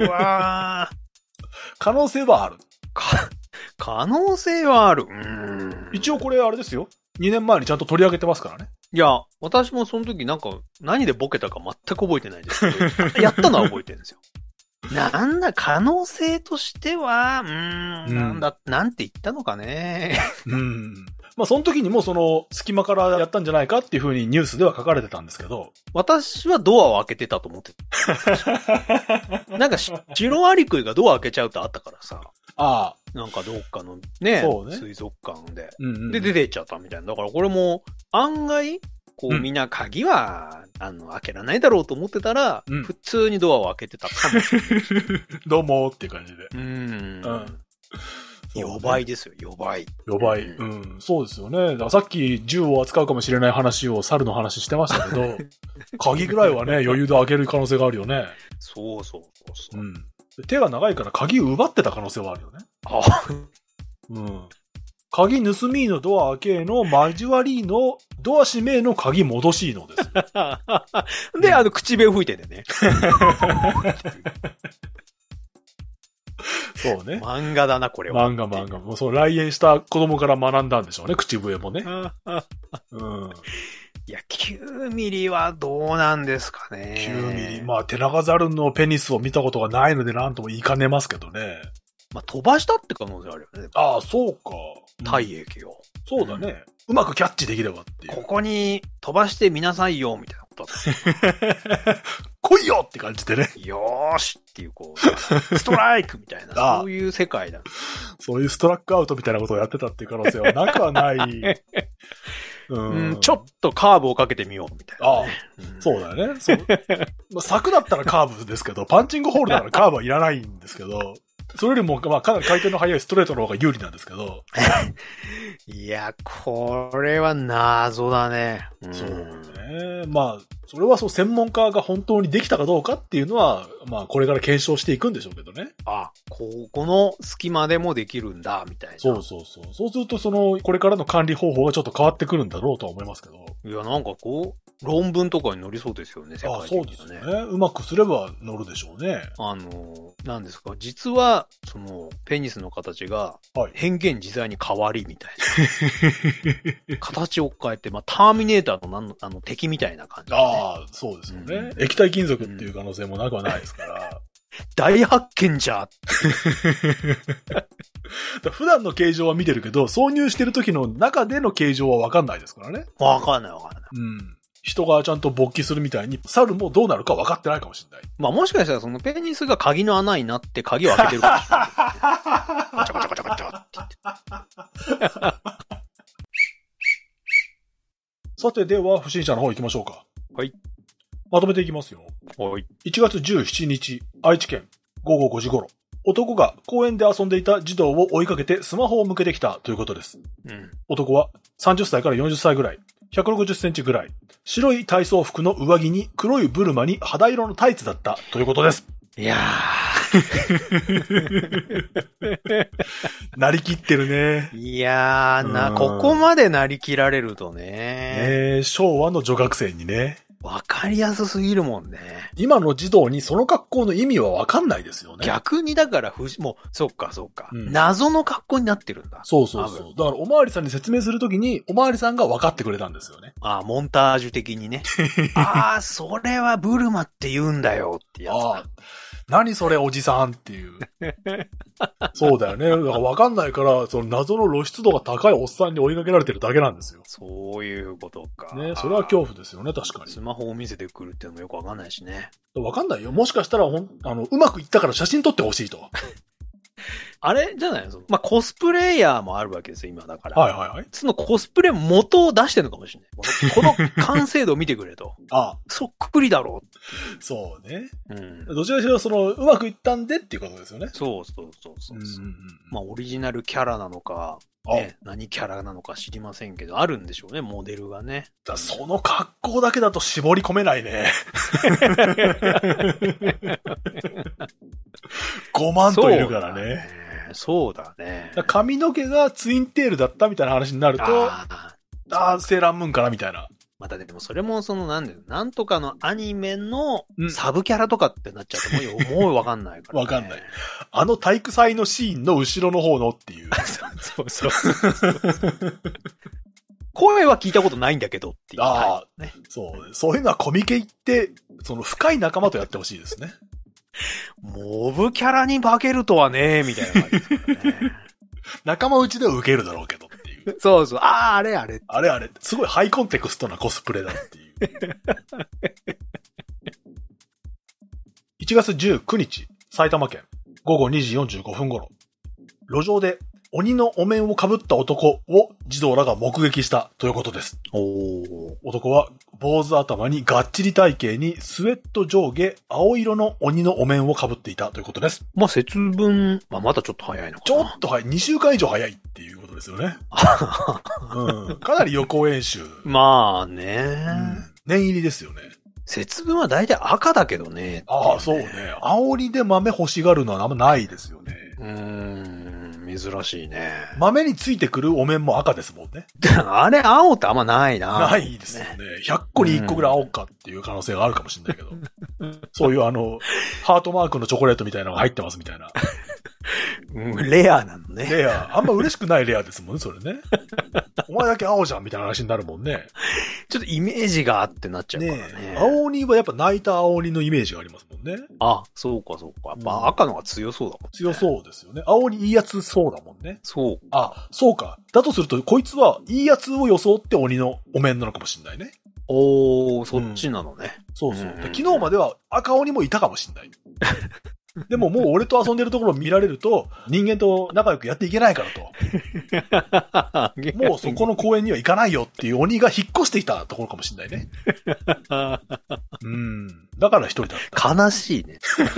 可能性はある。
可能性はある。
一応これあれですよ。2年前にちゃんと取り上げてますからね。
いや、私もその時なんか何でボケたか全く覚えてないですけど、やったのは覚えてるんですよ。なんだ、可能性としては、なんて言ったのかね。
まあその時にもその隙間からやったんじゃないかっていう風にニュースでは書かれてたんですけど。
私はドアを開けてたと思ってた。なんかシロアリクイがドア開けちゃうとあったからさ。なんかどっかのね、水族館で、で出て行っちゃったみたいな。だからこれも案外、こうみんな鍵は、開けられないだろうと思ってたら、普通にドアを開けてたかもしれない。
どうもっていう感じで。
予売ですよ、予売。
予売。そうですよね。だからさっき銃を扱うかもしれない話を猿の話してましたけど、鍵ぐらいはね、余裕で開ける可能性があるよね。
そう。
手が長いから鍵を奪ってた可能性はあるよね。 鍵盗みのドア開けの交わりのドア閉めの鍵戻しのです。
で、口笛吹いてね。
そうね。
漫画だな、これは。
漫画。もうそう、来園した子供から学んだんでしょうね、口笛もね。うん。
いや、9ミリはどうなんですかね。
9ミリ。まあ、テナガザルのペニスを見たことがないのでなんとも言いかねますけどね。
まあ、飛ばしたって可能性あるよね。
ああ、そうか。
体液を。
そうだね。うまくキャッチできればっていう。
ここに飛ばしてみなさいよ、みたいなことだ
った。来いよって感じでね。
よーしっていう、こう、ストライクみたいな、そういう世界だ。
そういうストラックアウトみたいなことをやってたっていう可能性はなくはない。
ちょっとカーブをかけてみようみたいな、ね。
そうだよね。柵だったらカーブですけど、パンチングホールだからカーブはいらないんですけど、それよりも、まあ、かなり回転の速いストレートの方が有利なんですけど。
いや、これは謎だね。
そうね。まあ、それはそう、専門家が本当にできたかどうかっていうのは、まあ、これから検証していくんでしょうけどね。
ここの隙間でもできるんだ、みたいな。
そう。そうすると、これからの管理方法がちょっと変わってくるんだろうとは思いますけど。
いや、なんかこう、論文とかに載りそうですよね、世界的にはね。
そうですね。うまくすれば載るでしょうね。
なんですか、実は、ペニスの形が、変幻自在に変わりみたいな。形を変えて、まあ、ターミネーターの敵みたいな感じ、ね。
そうですよね。液体金属っていう可能性もなくはないですから。
大発見じゃ
普段の形状は見てるけど、挿入してる時の中での形状は分かんないですからね。
分かんない。
人がちゃんと勃起するみたいに、猿もどうなるか分かってないかもしれない。
まあもしかしたらそのペニスが鍵の穴になって鍵を開けてるかもしれない。ガチャガチャガチャガチャって言って。
さて、では、不審者の方行きましょうか。
はい。
まとめていきますよ。
はい。
1月17日、愛知県、午後5時頃。男が公園で遊んでいた児童を追いかけてスマホを向けてきたということです。男は30歳から40歳ぐらい、160センチぐらい、白い体操服の上着に黒いブルマに肌色のタイツだったということです。
いや
ー。なりきってるね。
いやー、ここまでなりきられるとね。
昭和の女学生にね。
わかりやすすぎるもんね。
今の児童にその格好の意味はわかんないですよね。
逆にだからもう、そっか。謎の格好になってるんだ。
そう。だからおまわりさんに説明するときに、おまわりさんが分かってくれたんですよね。
モンタージュ的にね。それはブルマって言うんだよってやつだ。
何それおじさんっていう。そうだよね。だから分かんないから、その謎の露出度が高いおっさんに追いかけられてるだけなんですよ。
そういうことか。
ね、それは恐怖ですよね、確かに。
スマホを見せてくるっていうのもよく分かんないしね。
分かんないよ。もしかしたらうまくいったから写真撮ってほしいと。
あれじゃないの？まあ、コスプレイヤーもあるわけですよ、今だから。
はい。
そのコスプレ元を出してるのかもしれない。この完成度を見てくれと。そっくりだろう。
そうね。どちらにしろうまくいったんでっていうことですよね。
そう。まあ、オリジナルキャラなのか、何キャラなのか知りませんけど、あるんでしょうね、モデルがね。
その格好だけだと絞り込めないね。5万といるからね。
そうだね。
髪の毛がツインテールだったみたいな話になると、セーラームーンかなみたいな。
またでもそれもなんとかのアニメのサブキャラとかってなっちゃうともうわかんないから、ね。
わかんない。体育祭のシーンの後ろの方のっていう。
そう。声は聞いたことないんだけどっていう。
そういうのはコミケ行って、深い仲間とやってほしいですね。
モブキャラに化けるとはね、みたいな感じですからね。
仲間内では受けるだろうけどっていう。
そう。あれ。
すごいハイコンテクストなコスプレだっていう。1月19日、埼玉県、午後2時45分頃、路上で鬼のお面をかぶった男を児童らが目撃したということです。男は坊主頭にがっちり体型にスウェット上下青色の鬼のお面をかぶっていたということです。
まあ、節分、まだちょっと早いのかな。
ちょっと早い。2週間以上早いっていうことですよね。かなり予行演習。
まあね、
念入りですよね。
節分は大体赤だけどね。
そうね。煽りで豆欲しがるのはあんまないですよね。
珍しいね。
豆についてくるお面も赤ですもんね。
あれ、青ってあんまないな。
ないですよね。100個に1個ぐらい青かっていう可能性があるかもしれないけど。そういうハートマークのチョコレートみたいなのが入ってますみたいな。
レアなのね。
レア。あんま嬉しくないレアですもんね、それね。お前だけ青じゃんみたいな話になるもんね。
ちょっとイメージがあってなっちゃうからね。
青鬼はやっぱ泣いた青鬼のイメージがありますもんね。
あ、そうかそうか。やっぱ赤のが強そうだもんね。
強そうですよね。青鬼いいやつそうだもんね。
そう。
あ、そうか。だとすると、こいつはいいやつを装って鬼のお面なのかもしれないね。
そっちなのね。
そうそう。昨日までは赤鬼もいたかもしれない。でももう俺と遊んでるところを見られると、人間と仲良くやっていけないからと。もうそこの公園には行かないよっていう鬼が引っ越してきたところかもしれないね。だから一人だった。
悲しいね。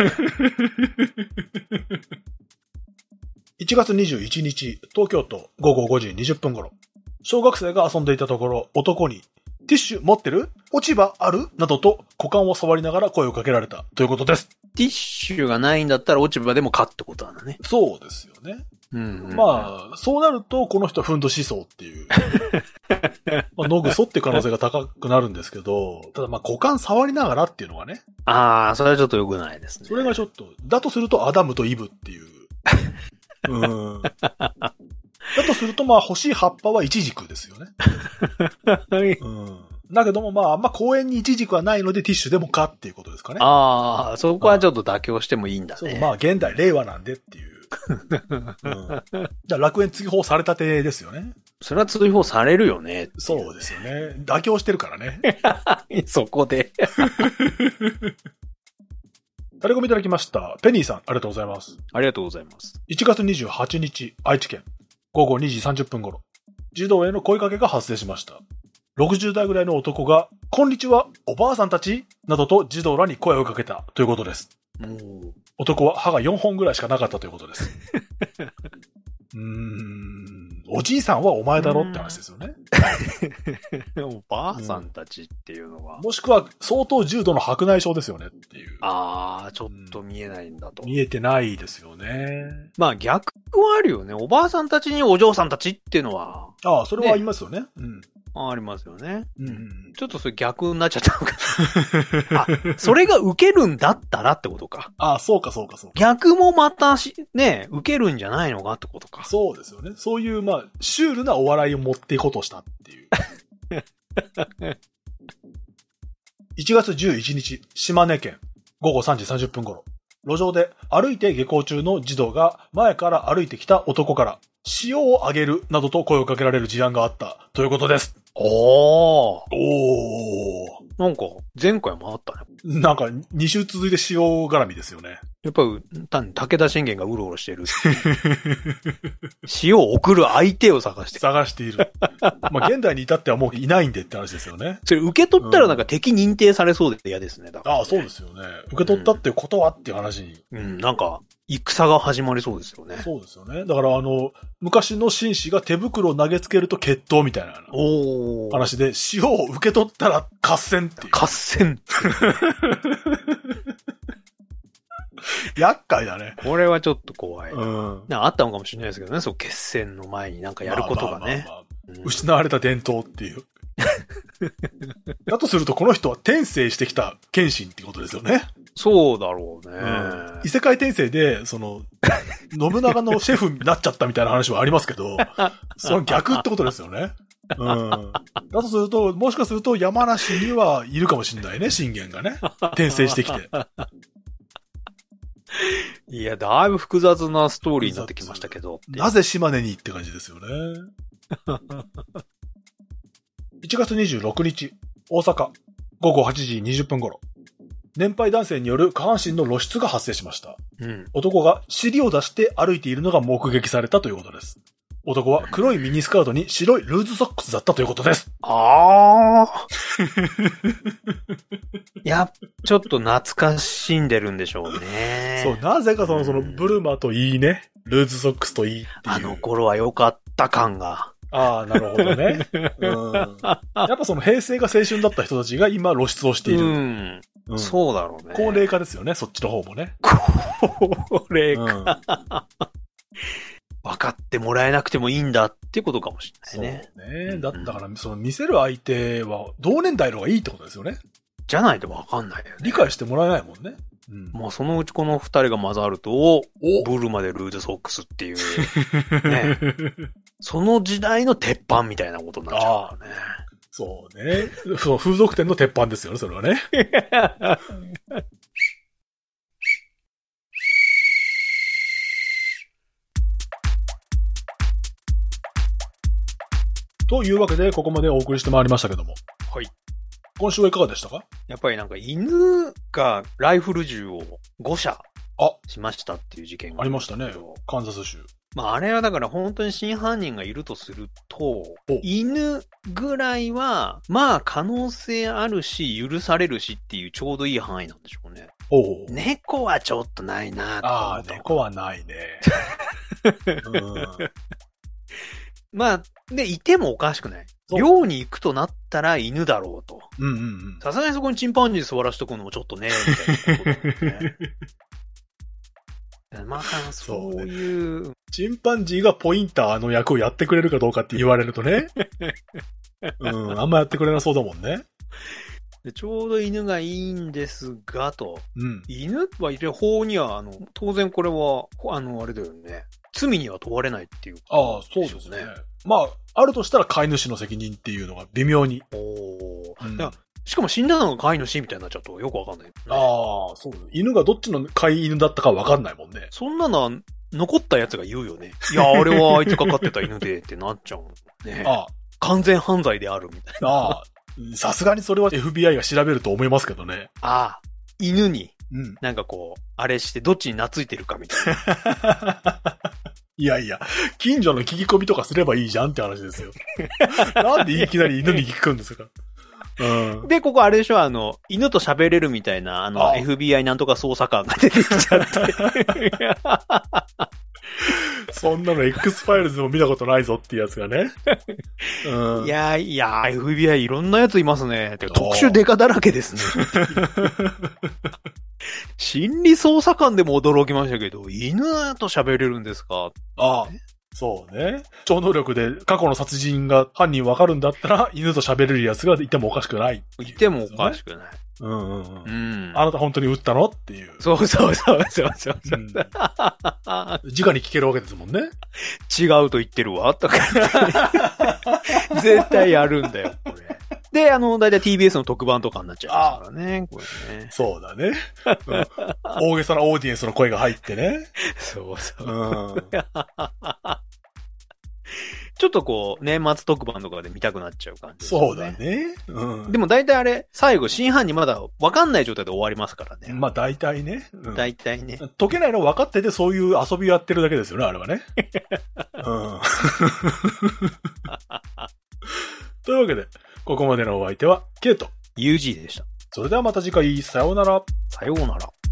1月21日、東京都午後5時20分頃。小学生が遊んでいたところ、男に、ティッシュ持ってる？落ち葉ある？などと股間を触りながら声をかけられたということです。
ティッシュがないんだったら落ち葉でもかってことなんだね。
そうですよね。まあ、そうなると、この人はふんどしそうっていう。まあ、のぐそっていう可能性が高くなるんですけど、ただまあ、股間触りながらっていうのはね。
ああ、それはちょっと良くないですね。
それがちょっと、だとするとアダムとイブっていう。だとすると、まあ、欲しい葉っぱはイチジクですよね。だけども、まあ、あんま公園にイチジクはないのでティッシュでもかっていうことですかね。
ああ、そこはちょっと妥協してもいいんだね。
そう、まあ、現代、令和なんでっていう。じゃあ、楽園追放されたてですよね。
それは追放されるよね。
そうですよね。妥協してるからね。
そこで。
タレコミいただきました。ペニーさん、ありがとうございます。
ありがとうございます。
1月28日、愛知県。午後2時30分頃、児童への声かけが発生しました。60代ぐらいの男が、こんにちは、おばあさんたちなどと児童らに声をかけたということです。男は歯が4本ぐらいしかなかったということです。おじいさんはお前だろって話ですよね。
おばあさんたちっていうのは、
もしくは相当重度の白内障ですよねっていう。
ああ、ちょっと見えないんだと。
見えてないですよね。
まあ逆はあるよね。おばあさんたちにお嬢さんたちっていうのは。
ああ、それはありますよね。
ありますよね。ちょっとそれ逆になっちゃったのかな。あ、それが受けるんだったらってことか。
ああ、そうかそうかそうか。
逆もまたね、受けるんじゃないのかってことか。
そうですよね。そういう、まあ、シュールなお笑いを持っていこうとしたっていう。1月11日、島根県、午後3時30分頃。路上で歩いて下校中の児童が前から歩いてきた男から塩をあげるなどと声をかけられる事案があったということです。
なんか前回もあったね。
なんか2週続いて塩絡みですよね。
やっぱり武田信玄がうろうろしてる。塩を送る相手を探して
いる。まあ現代に至ってはもういないんでって話ですよね。
それ受け取ったらなんか敵認定されそうで嫌ですね。だからね。
ああ、そうですよね。受け取ったってことはっていう話に。
なんか戦が始まりそうですよね。
そうですよね。だから昔の紳士が手袋を投げつけると決闘みたいな話で、塩を受け取ったら合戦っていう。
合戦
厄介だね。
これはちょっと怖い。あったのかもしれないですけどね、そう決戦の前になんかやることがね。
失われた伝統っていう。だとするとこの人は転生してきた剣心ってことですよね。
そうだろうね。
異世界転生で、信長のシェフになっちゃったみたいな話はありますけど、その逆ってことですよね。だとすると、もしかすると山梨にはいるかもしれないね、信玄がね。転生してきて。
いや、だいぶ複雑なストーリーになってきましたけど。
なぜ島根にって感じですよね。1月26日、大阪、午後8時20分頃。年配男性による下半身の露出が発生しました。男が尻を出して歩いているのが目撃されたということです。男は黒いミニスカートに白いルーズソックスだったということです。
いや、ちょっと懐かしんでるんでしょうね。
そう、なぜかそのブルマといいね、ルーズソックスといいっていう。
あの頃は良かった感が。
ああ、なるほどね。やっぱその平成が青春だった人たちが今露出をしている。
そうだろうね。
高齢化ですよね、そっちの方もね。
高齢化。わ使ってもらえなくてもいいんだってことかもしれないね。
そうね。だから、その見せる相手は同年代の方がいいってことですよね。
じゃないとわかんないよね。
理解してもらえないもんね。
まあそのうちこの二人が混ざると、ブルマでルーズソックスっていう、ね。その時代の鉄板みたいなことになっちゃうからね。
そうね。その風俗店の鉄板ですよね、それはね。というわけで、ここまでお送りしてまいりましたけども。
はい。
今週はいかがでしたか？
やっぱりなんか犬がライフル銃を5射しましたっていう事件が
ありましたね。カンザス州。
まああれはだから本当に真犯人がいるとすると、犬ぐらいはまあ可能性あるし許されるしっていうちょうどいい範囲なんでしょうね。猫はちょっとないなと。
ああ、猫はないね。
まあ、で、いてもおかしくない。猟に行くとなったら犬だろうと。さすがにそこにチンパンジー座らしとくのもちょっとね、みたいなことだよね。まあ、そういう。
チンパンジーがポインターの役をやってくれるかどうかって言われるとね。あんまやってくれなそうだもんね。
でちょうど犬がいいんですが、と。犬は法には、当然これは、あれだよね。罪には問われないっていう。
ああ、そうですね。まあ、あるとしたら飼い主の責任っていうのが微妙に。
しかも死んだのが飼い主みたいになっちゃうとよくわかんない、ね。
ああ、そう。犬がどっちの飼い犬だったかわかんないもんね。
そんなのは残ったやつが言うよね。いや、あれはあいつが飼ってた犬でってなっちゃうもんね。完全犯罪であるみたいな。
さすがにそれは FBI が調べると思いますけどね。
犬に。なんかこう、あれしてどっちに懐いてるかみたいな。
いやいや、近所の聞き込みとかすればいいじゃんって話ですよ。なんでいきなり犬に聞くんですか？
で、ここあれでしょ、犬と喋れるみたいな、FBI なんとか捜査官が出てきちゃって。
そんなの X ファイルズも見たことないぞっていうやつがね。
いや、FBI いろんなやついますね。特殊デカだらけですね。心理捜査官でも驚きましたけど、犬と喋れるんですか？
そうね。超能力で過去の殺人が犯人わかるんだったら、犬と喋れるやつがいてもおかしくない、
いてもおかしくない。
あなた本当に撃ったのっていう。
そう。直に
聞けるわけですもんね。
違うと言ってるわ。とか。絶対やるんだよ、これ。で、だいたい TBS の特番とかになっちゃいますからね。これね。
そうだね。大げさなオーディエンスの声が入ってね。
そう。ちょっとこう、年末特番とかで見たくなっちゃう感じですね。
そうだね。
でも大体あれ、最後、真犯人まだ分かんない状態で終わりますからね。
まあ大体ね。
大体ね。
解けないの分かっててそういう遊びをやってるだけですよね、あれはね。というわけで、ここまでのお相手は、ケイト。
UG でした。
それではまた次回、さようなら。
さようなら。